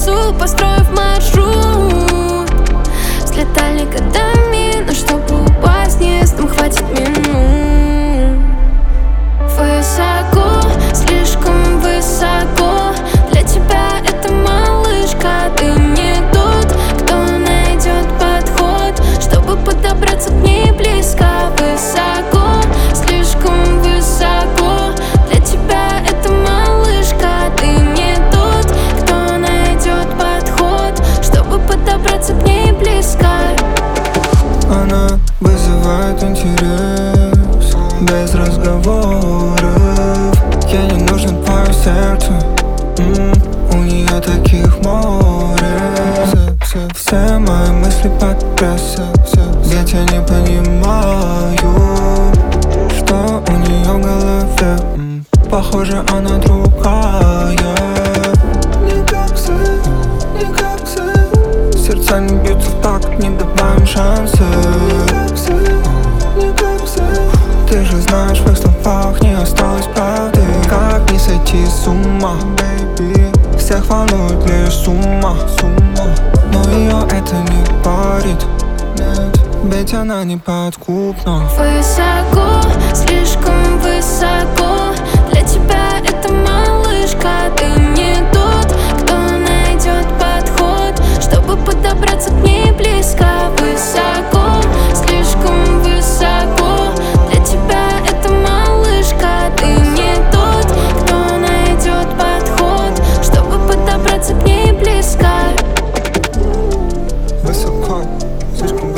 лесу, построив маршрут. Взлетали годами, но чтобы упасть вниз, нам хватит минут. Высоко, слишком высоко. Для тебя это малышка. Ты не тот, кто найдет подход, чтобы подобраться к ней близко. Высоко, слишком высоко. Для тебя это малышка. Ты не тот, кто найдет подход, чтобы подобраться к ней близко. Она вызывает интерес без разговоров. Я не нужен твое сердце, у нее таких море. Все мои мысли под прессом, ведь я не понимаю, что у нее в голове. Похоже, она другая. Не как все, не как все. Сердца не бьются в такт, не добавим шансы. Не как все, не как все. Ты же знаешь, в их словах не осталось правды. Как не сойти с ума, baby? Всех волнует лишь сумма. Но ее это не парит, нет, ведь она не подкупна. Высоко, слишком высоко. Для тебя это малышка. Ты не тот, кто найдет подход, чтобы подобраться к ней близко. Высоко, слишком высоко. Для тебя это малышка. Ты не тот, кто найдет подход, чтобы подобраться к ней близко. Высоко, слишком